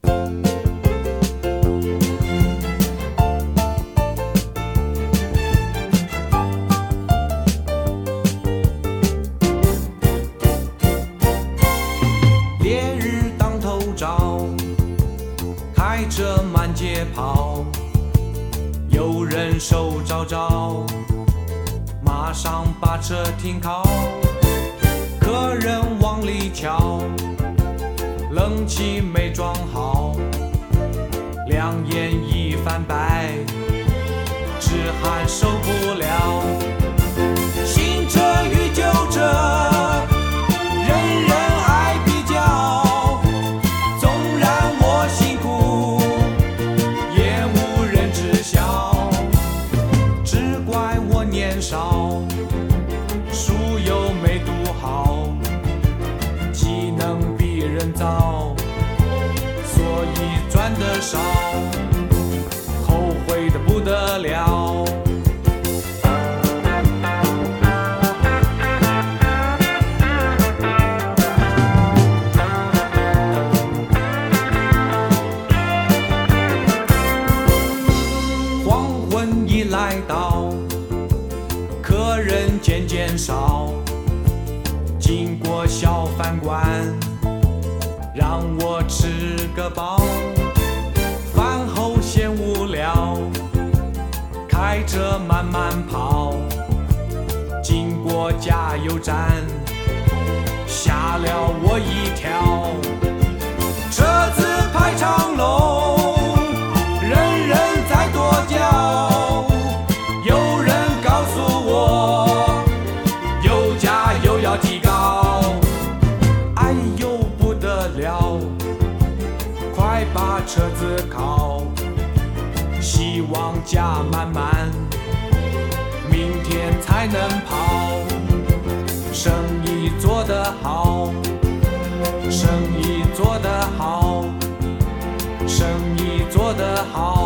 烈日当头照，开车满街跑，有人手招招，马上把车停靠，客人往里瞧，冷气没装好，两眼一翻白，直喊受不了。新车与旧车人人爱比较，纵然我辛苦也无人知晓，只怪我年少书又没读好，技能比人早，所以赚得少，后悔得不得了。黄昏一来到，客人渐渐少，经过小饭馆，让我吃个饱。饭后嫌无聊，开车慢慢跑，经过加油站，吓了我一跳。车子排长龙，人人在跺脚，有人告诉我油价又要提高，哎呦不得了，快把车子靠，希望加满满，明天才能跑。生意做得好，生意做得好，生意做得好。